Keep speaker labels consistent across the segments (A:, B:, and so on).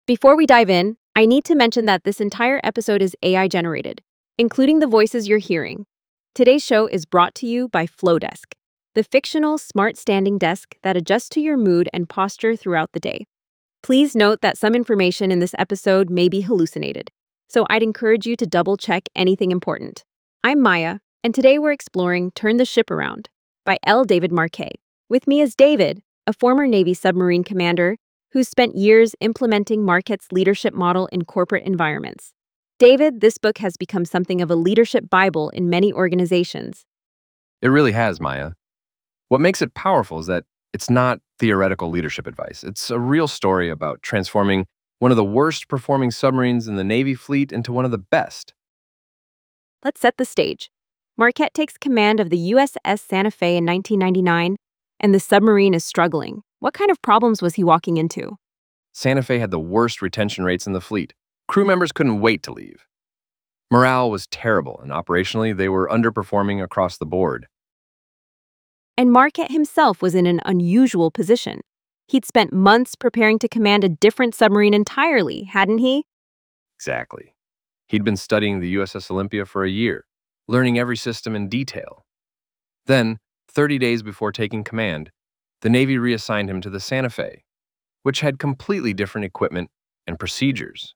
A: Before we dive in, I need to mention that this entire episode is AI generated, including the voices you're hearing. Today's show is brought to you by Flowdesk, the fictional smart standing desk that adjusts to your mood and posture throughout the day. Please note that some information in this episode may be hallucinated, so I'd encourage you to double check anything important. I'm Maya, and today we're exploring Turn the Ship Around by L. David Marquet. With me is David, a former Navy submarine commander who's spent years implementing Marquette's leadership model in corporate environments. David, this book has become something of a leadership Bible in many organizations.
B: It really has, Maya. What makes it powerful is that it's not theoretical leadership advice. It's a real story about transforming one of the worst performing submarines in the Navy fleet into one of the best.
A: Let's set the stage. Marquette takes command of the USS Santa Fe in 1999, and the submarine is struggling. What kind of problems was he walking into?
B: Santa Fe had the worst retention rates in the fleet. Crew members couldn't wait to leave. Morale was terrible, and operationally, they were underperforming across the board.
A: And Marquette himself was in an unusual position. He'd spent months preparing to command a different submarine entirely, hadn't he?
B: Exactly. He'd been studying the USS Olympia for a year, learning every system in detail. Then, 30 days before taking command, the Navy reassigned him to the Santa Fe, which had completely different equipment and procedures.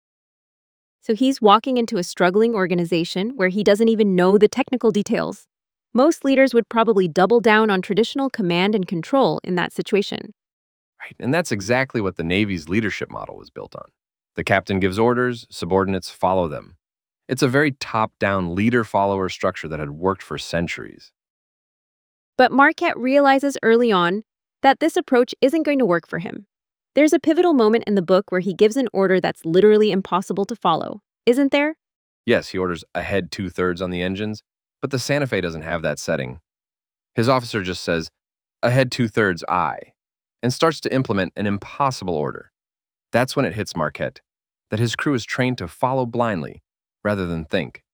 A: So he's walking into a struggling organization where he doesn't even know the technical details. Most leaders would probably double down on traditional command and control in that situation.
B: Right, and that's exactly what the Navy's leadership model was built on. The captain gives orders, subordinates follow them. It's a very top-down leader-follower structure that had worked for centuries.
A: But Marquette realizes early on that this approach isn't going to work for him. There's a pivotal moment in the book where he gives an order that's literally impossible to follow, isn't there?
B: Yes, he orders ahead 2/3 on the engines, but the Santa Fe doesn't have that setting. His officer just says, ahead 2/3 aye, and starts to implement an impossible order. That's when it hits Marquette that his crew is trained to follow blindly rather than think.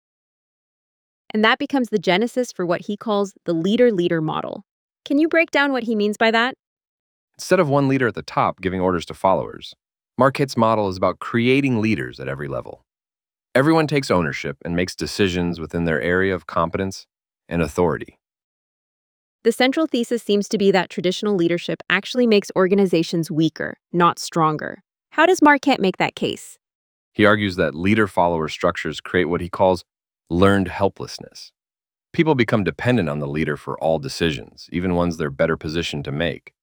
A: And that becomes the genesis for what he calls the leader-leader model. Can you break down what he means by that?
B: Instead of one leader at the top giving orders to followers, Marquette's model is about creating leaders at every level. Everyone takes ownership and makes decisions within their area of competence and authority.
A: The central thesis seems to be that traditional leadership actually makes organizations weaker, not stronger. How does Marquette make that case?
B: He argues that leader-follower structures create what he calls learned helplessness. People become dependent on the leader for all decisions, even ones they're better positioned to make.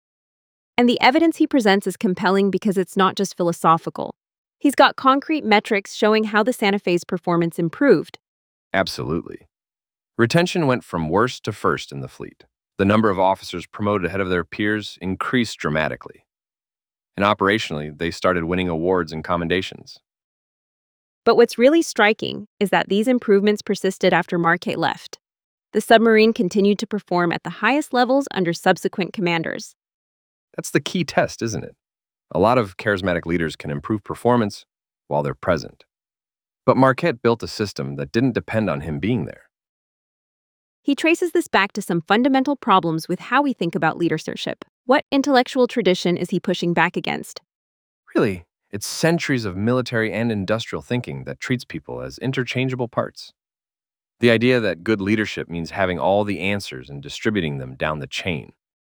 A: And the evidence he presents is compelling because it's not just philosophical. He's got concrete metrics showing how the Santa Fe's performance improved.
B: Absolutely. Retention went from worst to first in the fleet. The number of officers promoted ahead of their peers increased dramatically. And operationally, they started winning awards and commendations.
A: But what's really striking is that these improvements persisted after Marquette left. The submarine continued to perform at the highest levels under subsequent commanders.
B: That's the key test, isn't it? A lot of charismatic leaders can improve performance while they're present. But Marquette built a system that didn't depend on him being there.
A: He traces this back to some fundamental problems with how we think about leadership. What intellectual tradition is he pushing back against?
B: Really, it's centuries of military and industrial thinking that treats people as interchangeable parts. The idea that good leadership means having all the answers and distributing them down the chain.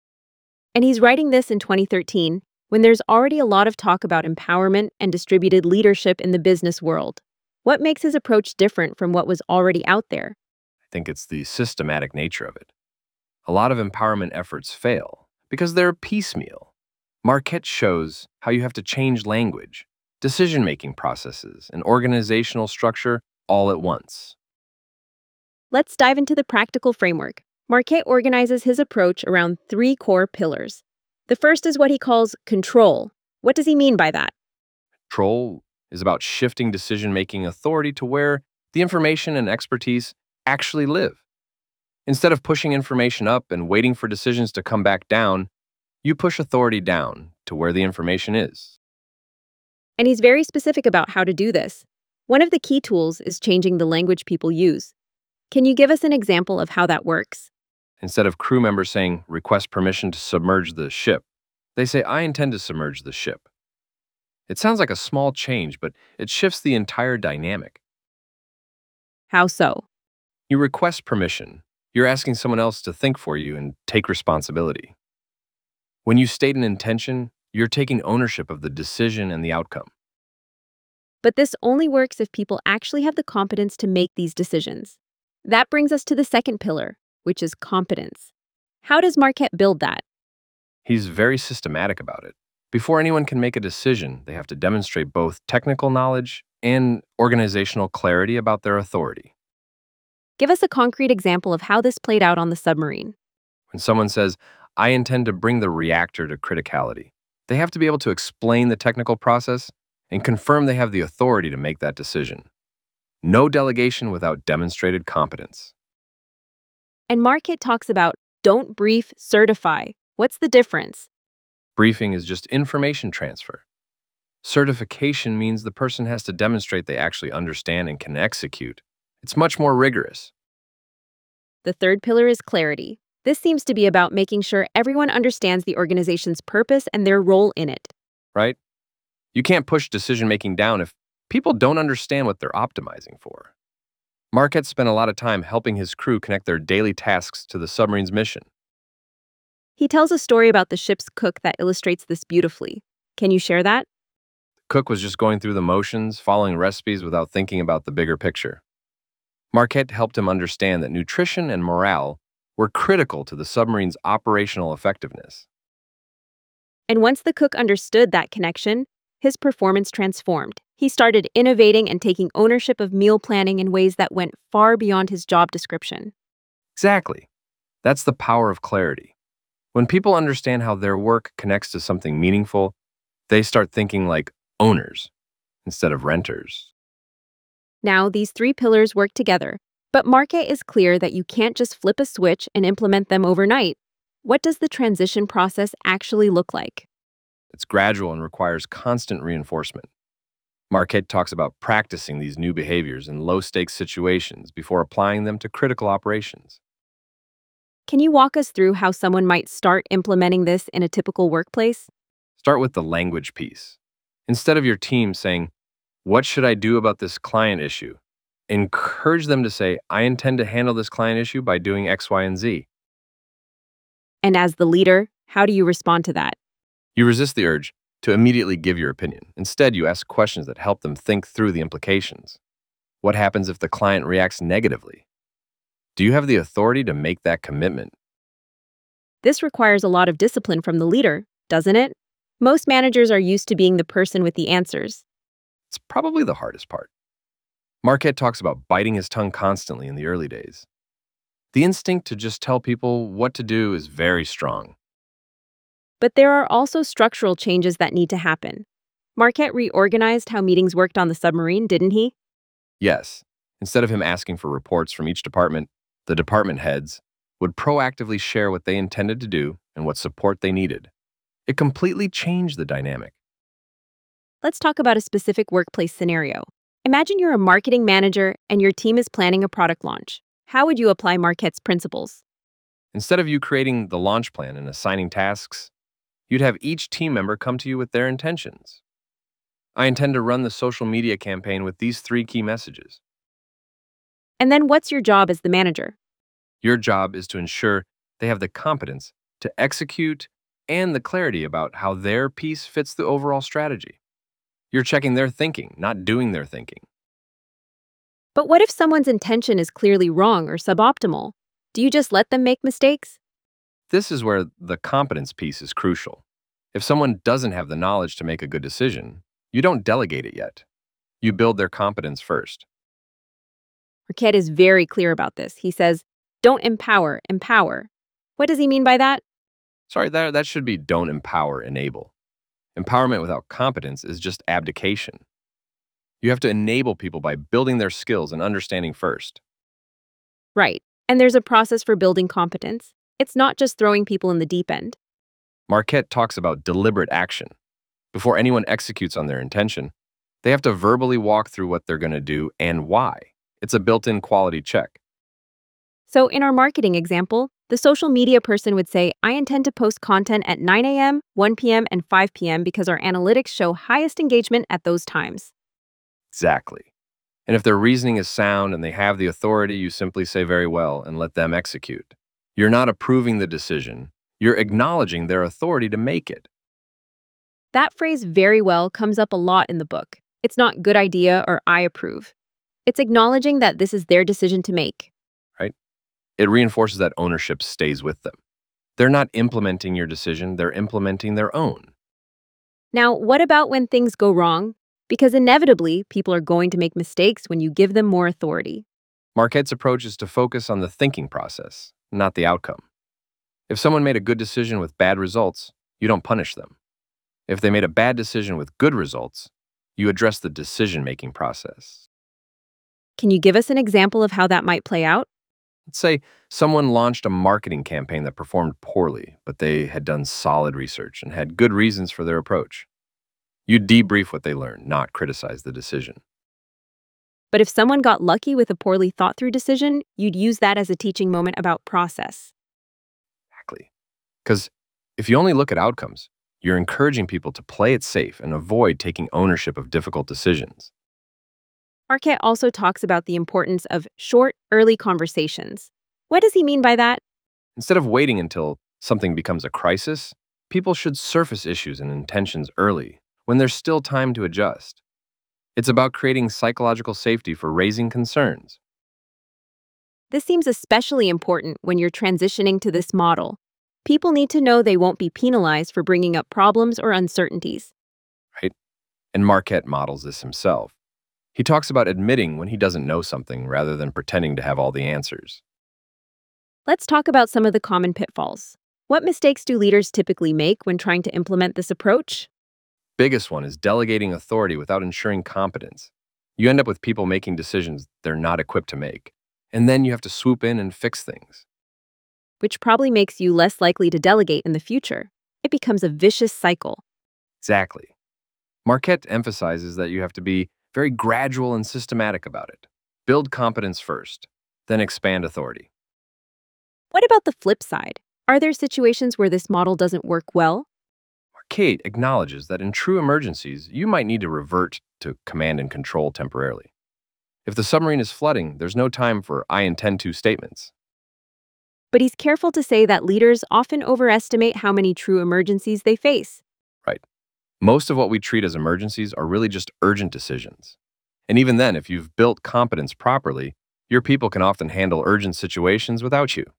A: And he's writing this in 2013, when there's already a lot of talk about empowerment and distributed leadership in the business world. What makes his approach different from what was already out there?
B: I think it's the systematic nature of it. A lot of empowerment efforts fail because they're piecemeal. Marquette shows how you have to change language, decision-making processes, and organizational structure all at once.
A: Let's dive into the practical framework. Marquette organizes his approach around three core pillars. The first is what he calls control. What does he mean by that?
B: Control is about shifting decision-making authority to where the information and expertise actually live. Instead of pushing information up and waiting for decisions to come back down, you push authority down to where the information is.
A: And he's very specific about how to do this. One of the key tools is changing the language people use. Can you give us an example of how that works?
B: Instead of crew members saying, request permission to submerge the ship, they say, I intend to submerge the ship. It sounds like a small change, but it shifts the entire dynamic.
A: How so?
B: You request permission. You're asking someone else to think for you and take responsibility. When you state an intention, you're taking ownership of the decision and the outcome.
A: But this only works if people actually have the competence to make these decisions. That brings us to the second pillar, which is competence. How does Marquette build that?
B: He's very systematic about it. Before anyone can make a decision, they have to demonstrate both technical knowledge and organizational clarity about their authority.
A: Give us a concrete example of how this played out on the submarine.
B: When someone says, I intend to bring the reactor to criticality, they have to be able to explain the technical process and confirm they have the authority to make that decision. No delegation without demonstrated competence.
A: And Marquette talks about don't brief, certify. What's the difference?
B: Briefing is just information transfer. Certification means the person has to demonstrate they actually understand and can execute. It's much more rigorous,
A: The third pillar is clarity. This seems to be about making sure everyone understands the organization's purpose and their role in it.
B: right? You can't push decision-making down if people don't understand what they're optimizing for. Marquette spent a lot of time helping his crew connect their daily tasks to the submarine's mission.
A: He tells a story about the ship's cook that illustrates this beautifully. Can you share that?
B: Cook was just going through the motions, following recipes without thinking about the bigger picture. Marquette helped him understand that nutrition and morale were critical to the submarine's operational effectiveness.
A: And once the cook understood that connection, his performance transformed. He started innovating and taking ownership of meal planning in ways that went far beyond his job description.
B: Exactly. That's the power of clarity. When people understand how their work connects to something meaningful, they start thinking like owners instead of renters.
A: Now, these three pillars work together, but Marquette is clear that you can't just flip a switch and implement them overnight. What does the transition process actually look like?
B: It's gradual and requires constant reinforcement. Marquette talks about practicing these new behaviors in low-stakes situations before applying them to critical operations.
A: Can you walk us through how someone might start implementing this in a typical workplace?
B: Start with the language piece. Instead of your team saying, what should I do about this client issue? Encourage them to say, I intend to handle this client issue by doing X, Y, and Z.
A: And as the leader, how do you respond to that?
B: You resist the urge to immediately give your opinion. Instead, you ask questions that help them think through the implications. What happens if the client reacts negatively? Do you have the authority to make that commitment?
A: This requires a lot of discipline from the leader, doesn't it? Most managers are used to being the person with the answers.
B: It's probably the hardest part. Marquette talks about biting his tongue constantly in the early days. The instinct to just tell people what to do is very strong.
A: But there are also structural changes that need to happen. Marquette reorganized how meetings worked on the submarine, didn't he?
B: Yes, instead of him asking for reports from each department, the department heads would proactively share what they intended to do and what support they needed. It completely changed the dynamic.
A: Let's talk about a specific workplace scenario. Imagine you're a marketing manager and your team is planning a product launch. How would you apply Marquette's principles?
B: Instead of you creating the launch plan and assigning tasks, you'd have each team member come to you with their intentions. I intend to run the social media campaign with these 3 key messages.
A: And then what's your job as the manager?
B: Your job is to ensure they have the competence to execute and the clarity about how their piece fits the overall strategy. You're checking their thinking, not doing their thinking.
A: But what if someone's intention is clearly wrong or suboptimal? Do you just let them make mistakes?
B: This is where the competence piece is crucial. If someone doesn't have the knowledge to make a good decision, you don't delegate it yet. You build their competence first.
A: Marquette is very clear about this. He says, don't empower, empower. What does he mean by that?
B: Sorry, that should be don't empower, enable. Empowerment without competence is just abdication. You have to enable people by building their skills and understanding first.
A: Right. And there's a process for building competence. It's not just throwing people in the deep end.
B: Marquette talks about deliberate action. Before anyone executes on their intention, they have to verbally walk through what they're going to do and why. It's a built-in quality check.
A: So in our marketing example, The social media person would say, I intend to post content at 9 a.m., 1 p.m., and 5 p.m. because our analytics show highest engagement at those times.
B: Exactly. And if their reasoning is sound and they have the authority, you simply say very well and let them execute. You're not approving the decision, you're acknowledging their authority to make it.
A: That phrase very well comes up a lot in the book. It's not good idea or I approve. It's acknowledging that this is their decision to make.
B: Right? It reinforces that ownership stays with them. They're not implementing your decision, they're implementing their own.
A: Now, what about when things go wrong? Because inevitably, people are going to make mistakes when you give them more authority.
B: Marquette's approach is to focus on the thinking process, not the outcome. If someone made a good decision with bad results, you don't punish them. If they made a bad decision with good results, you address the decision-making process.
A: Can you give us an example of how that might play out?
B: Let's say someone launched a marketing campaign that performed poorly, but they had done solid research and had good reasons for their approach. You debrief what they learned, not criticize the decision.
A: But if someone got lucky with a poorly thought through decision, you'd use that as a teaching moment about process.
B: Exactly. Because if you only look at outcomes, you're encouraging people to play it safe and avoid taking ownership of difficult decisions.
A: Marquette also talks about the importance of short, early conversations. What does he mean by that?
B: Instead of waiting until something becomes a crisis, people should surface issues and intentions early, when there's still time to adjust. It's about creating psychological safety for raising concerns.
A: This seems especially important when you're transitioning to this model. People need to know they won't be penalized for bringing up problems or uncertainties.
B: Right? And Marquette models this himself. He talks about admitting when he doesn't know something rather than pretending to have all the answers.
A: Let's talk about some of the common pitfalls. What mistakes do leaders typically make when trying to implement this approach?
B: Biggest one is delegating authority without ensuring competence. You end up with people making decisions they're not equipped to make, and then you have to swoop in and fix things.
A: Which probably makes you less likely to delegate in the future. It becomes a vicious cycle.
B: Exactly. Marquette emphasizes that you have to be very gradual and systematic about it. Build competence first, then expand authority.
A: What about the flip side? Are there situations where this model doesn't work well?
B: Marquette acknowledges that in true emergencies, you might need to revert to command and control temporarily. If the submarine is flooding, there's no time for I intend to statements.
A: But he's careful to say that leaders often overestimate how many true emergencies they face.
B: Right. Most of what we treat as emergencies are really just urgent decisions. And even then, if you've built competence properly, your people can often handle urgent situations without you.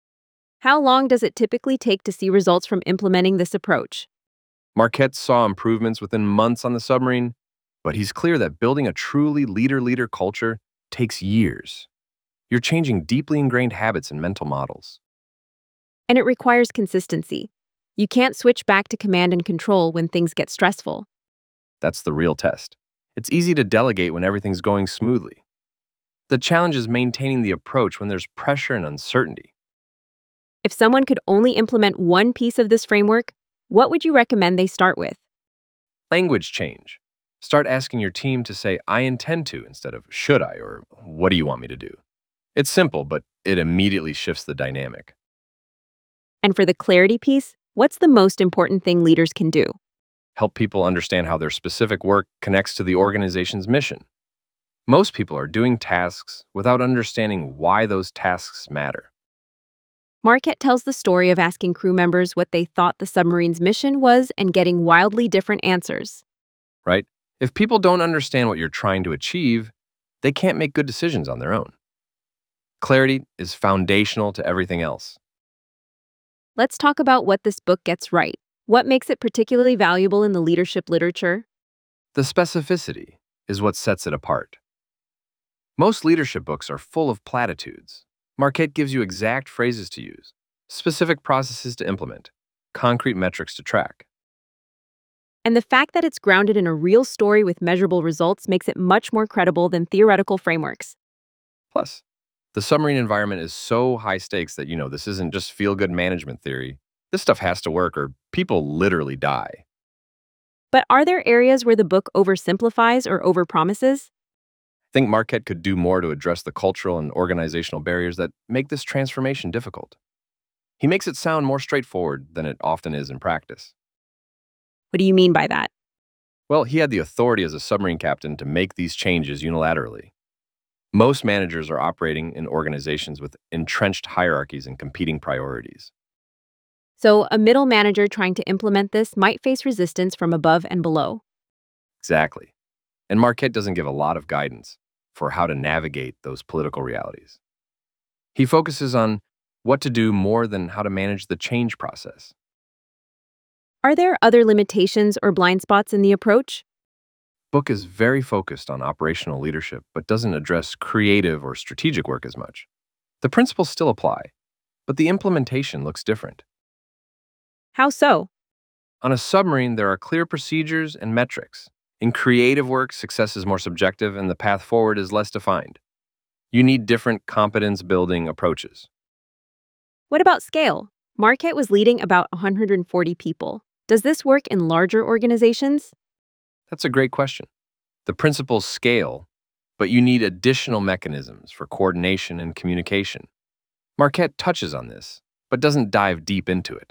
A: How long does it typically take to see results from implementing this approach?
B: Marquette saw improvements within months on the submarine, but he's clear that building a truly leader-leader culture takes years. You're changing deeply ingrained habits and mental models.
A: And it requires consistency. You can't switch back to command and control when things get stressful.
B: That's the real test. It's easy to delegate when everything's going smoothly. The challenge is maintaining the approach when there's pressure and uncertainty.
A: If someone could only implement one piece of this framework, what would you recommend they start with?
B: Language change. Start asking your team to say, I intend to, instead of should I, or what do you want me to do? It's simple, but it immediately shifts the dynamic.
A: And for the clarity piece, what's the most important thing leaders can do?
B: Help people understand how their specific work connects to the organization's mission. Most people are doing tasks without understanding why those tasks matter.
A: Marquette tells the story of asking crew members what they thought the submarine's mission was and getting wildly different answers.
B: Right? If people don't understand what you're trying to achieve, they can't make good decisions on their own. Clarity is foundational to everything else.
A: Let's talk about what this book gets right. What makes it particularly valuable in the leadership literature?
B: The specificity is what sets it apart. Most leadership books are full of platitudes. Marquette gives you exact phrases to use, specific processes to implement, concrete metrics to track.
A: And the fact that it's grounded in a real story with measurable results makes it much more credible than theoretical frameworks.
B: Plus, the submarine environment is so high stakes that, this isn't just feel-good management theory. This stuff has to work or people literally die.
A: But are there areas where the book oversimplifies or overpromises?
B: I think Marquette could do more to address the cultural and organizational barriers that make this transformation difficult. He makes it sound more straightforward than it often is in practice.
A: What do you mean by that?
B: Well, he had the authority as a submarine captain to make these changes unilaterally. Most managers are operating in organizations with entrenched hierarchies and competing priorities.
A: So, a middle manager trying to implement this might face resistance from above and below.
B: Exactly. And Marquette doesn't give a lot of guidance for how to navigate those political realities. He focuses on what to do more than how to manage the change process.
A: Are there other limitations or blind spots in the approach?
B: Book is very focused on operational leadership, but doesn't address creative or strategic work as much. The principles still apply, but the implementation looks different.
A: How so?
B: On a submarine, there are clear procedures and metrics. In creative work, success is more subjective and the path forward is less defined. You need different competence building approaches.
A: What about scale? Marquette was leading about 140 people. Does this work in larger organizations?
B: That's a great question. The principles scale, but you need additional mechanisms for coordination and communication. Marquette touches on this, but doesn't dive deep into it.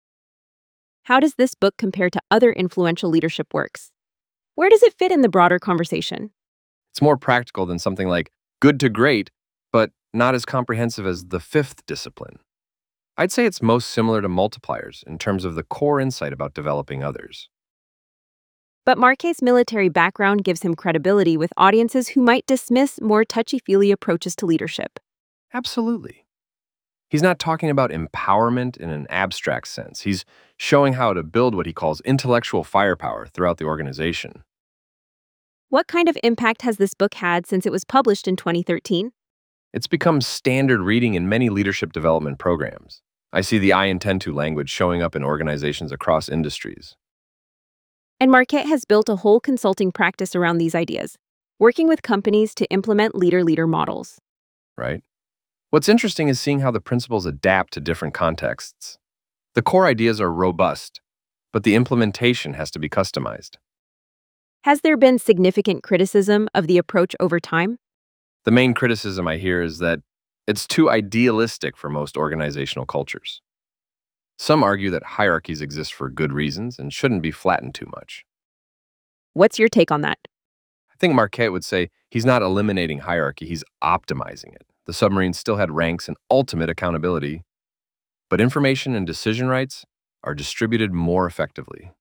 A: How does this book compare to other influential leadership works? Where does it fit in the broader conversation?
B: It's more practical than something like good to great, but not as comprehensive as the fifth discipline. I'd say it's most similar to multipliers in terms of the core insight about developing others.
A: But Marquet's military background gives him credibility with audiences who might dismiss more touchy-feely approaches to leadership.
B: Absolutely. He's not talking about empowerment in an abstract sense. He's showing how to build what he calls intellectual firepower throughout the organization.
A: What kind of impact has this book had since it was published in 2013?
B: It's become standard reading in many leadership development programs. I see the I intend to language showing up in organizations across industries.
A: And Marquette has built a whole consulting practice around these ideas, working with companies to implement leader-leader models.
B: Right? What's interesting is seeing how the principles adapt to different contexts. The core ideas are robust, but the implementation has to be customized.
A: Has there been significant criticism of the approach over time?
B: The main criticism I hear is that it's too idealistic for most organizational cultures. Some argue that hierarchies exist for good reasons and shouldn't be flattened too much.
A: What's your take on that?
B: I think Marquette would say he's not eliminating hierarchy, he's optimizing it. The submarine still had ranks and ultimate accountability, but information and decision rights are distributed more effectively.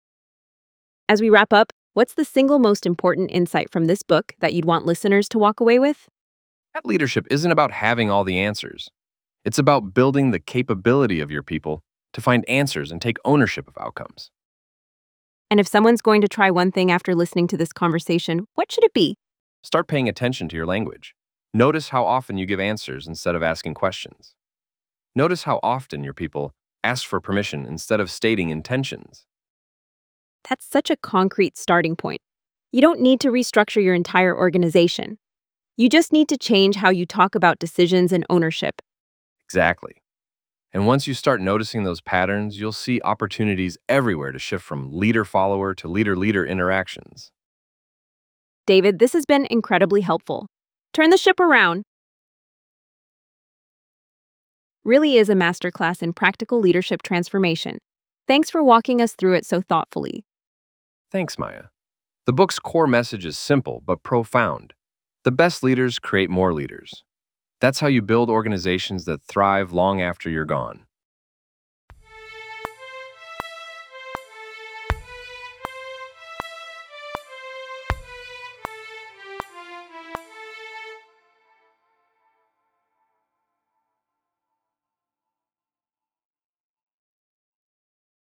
A: As we wrap up, what's the single most important insight from this book that you'd want listeners to walk away with?
B: That leadership isn't about having all the answers. It's about building the capability of your people to find answers and take ownership of outcomes.
A: And if someone's going to try one thing after listening to this conversation, what should it be?
B: Start paying attention to your language. Notice how often you give answers instead of asking questions. Notice how often your people ask for permission instead of stating intentions.
A: That's such a concrete starting point. You don't need to restructure your entire organization. You just need to change how you talk about decisions and ownership.
B: Exactly. And once you start noticing those patterns, you'll see opportunities everywhere to shift from leader-follower to leader-leader interactions.
A: David, this has been incredibly helpful. Turn the ship around. Really is a masterclass in practical leadership transformation. Thanks for walking us through it so thoughtfully.
B: Thanks, Maya. The book's core message is simple but profound. The best leaders create more leaders. That's how you build organizations that thrive long after you're gone.